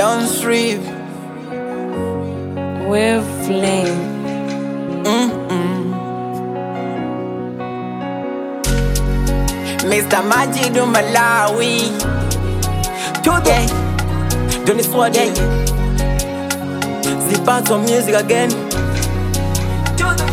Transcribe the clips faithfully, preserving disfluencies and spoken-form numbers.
Don't sleep. Wavelength. Mm-mm. Mister Majidu Malawi. To the Don't swag yeah. Zip out some music again. To the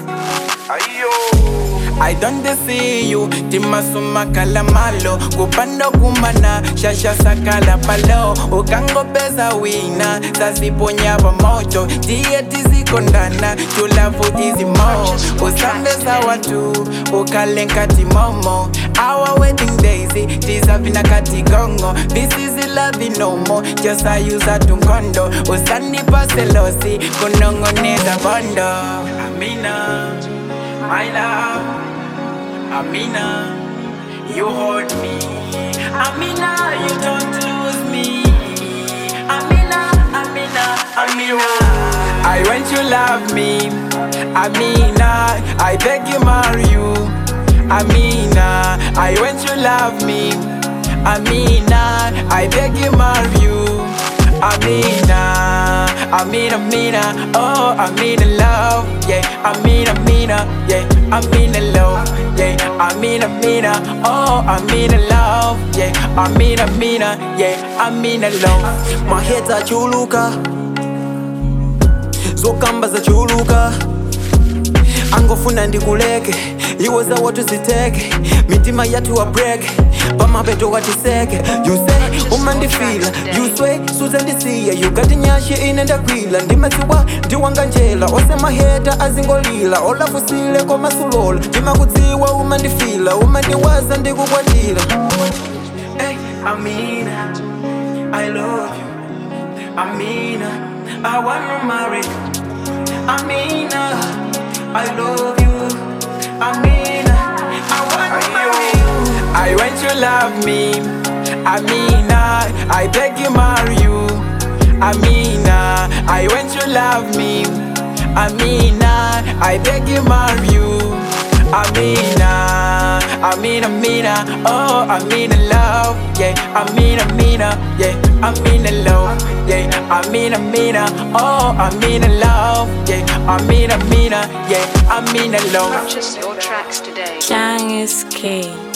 I don't see you, timasuma kalamalo kupando kumana, shasha sakala palo ukango pesa wina, sasiponya pamojo dieti zikondana, tulavu easy mo usambeza watu, ukalenka timomo our wedding days, tisavina katigongo this is the love no more, just I use a tunkondo usani paselosi, kunongoneza bondo Amina, my love Amina, you hold me. Amina, you don't lose me. Amina, Amina, Amina. I want you love me. Amina, I beg you marry you. Amina, I want you love me. Amina, I beg you marry you. Amina, Amina, Amina, oh Amina love, yeah, Amina, Amina, yeah, Amina love, yeah, Amina, Amina, oh Amina love, yeah, Amina, Amina, yeah, Amina love. My head's a chuluka, zokamba za chuluka, angofuna ndikuleke, iwoza watu ziteke, mitima yatu wa break, pamapeto watiseke. You say, umandifila, you sway, suzandisiya, you got nyashi inenda kwila, ndimasiwa, ndiwanganjela, osema heta azingolila, olafusile kwa masulola, ndimakudziwa umandifila, umandiwaza ndikukwatila. Hey, Amina, I love you, Amina, I wanna marry you, Amina, I love you, Amina, I wanna marry you. I want you love me, Amina, I beg you marry you, Amina, I want you love me, Amina, I beg you marry you, Amina, Amina, Amina, oh Amina love, yeah, Amina, Amina, yeah, Amina love, yeah, Amina, Amina, oh Amina love, yeah, Amina, Amina, yeah, Amina love. Purchase your tracks today. Chang is K.